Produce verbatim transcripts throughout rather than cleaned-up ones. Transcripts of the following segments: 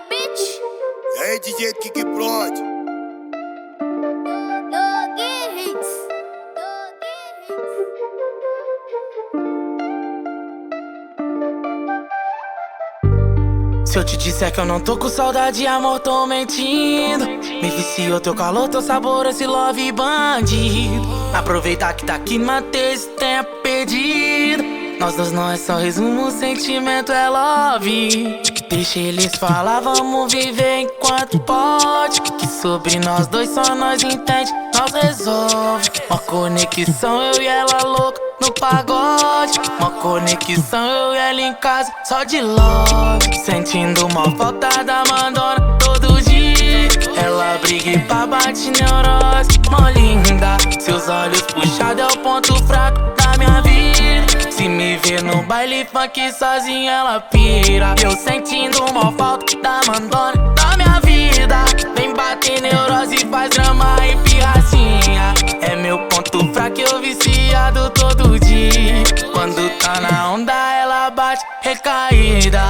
bitch. E aí, D J Kiki Prod? Dog hits. Se eu te disser que eu não tô com saudade, amor, tô mentindo. Me viciou teu calor, teu sabor, esse love bandido. Aproveitar que tá aqui, matei esse tempo perdido. Nós dois não é só resumo, o sentimento é love. Deixa eles falar, vamos viver enquanto pode. Que sobre nós dois só nós entende, nós resolve. Uma conexão, eu e ela louca no pagode. Uma conexão, eu e ela em casa, só de love. Sentindo uma falta da mandona todo dia. Ela briga e pá, bate neurose, mó linda. Seus olhos puxados é o ponto fraco da minha vida. Se me ver no baile funk sozinha ela pira. Eu sentindo uma falta da mandona da minha vida. Vem bater neurose, faz drama e pirracinha. É meu ponto fraco, eu viciado todo dia. Quando tá na onda ela bate recaída.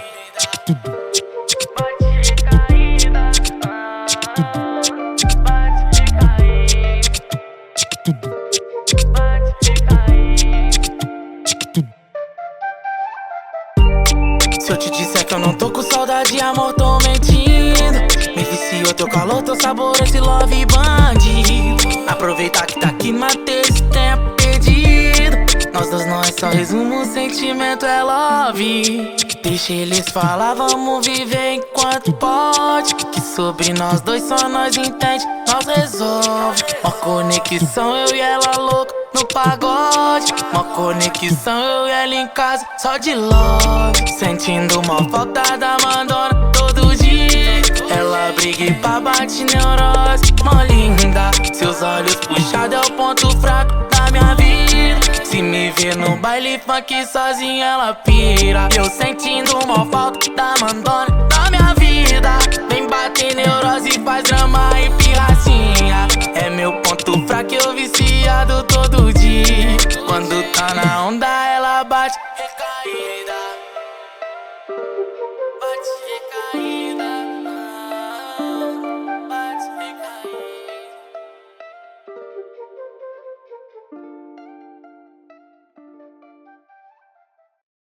Se eu te disser que eu não tô com saudade, amor, tô mentindo. Me viciou teu calor, teu sabor, esse love bandido. Aproveitar que tá aqui, matei esse tempo perdido. Nós dois não é só resumo, o sentimento é love. Deixa eles falar, vamos viver enquanto pode. Que sobre nós dois só nós entende, nós resolve. Uma conexão, eu e ela louca no pagode. Uma conexão, eu e ela em casa, só de love. Sentindo uma falta da mandona todo dia. Ela briga e pá, bate neurose, mó linda. Seus olhos puxados é o ponto fraco da minha vida. Se me ver no baile funk sozinha ela pira. Eu sentindo uma falta da mandona da minha vida. Vem bater neurose, faz drama e pirracinha. É meu ponto fraco, eu viciado todo dia. Quando tá na onda ela bate recaída.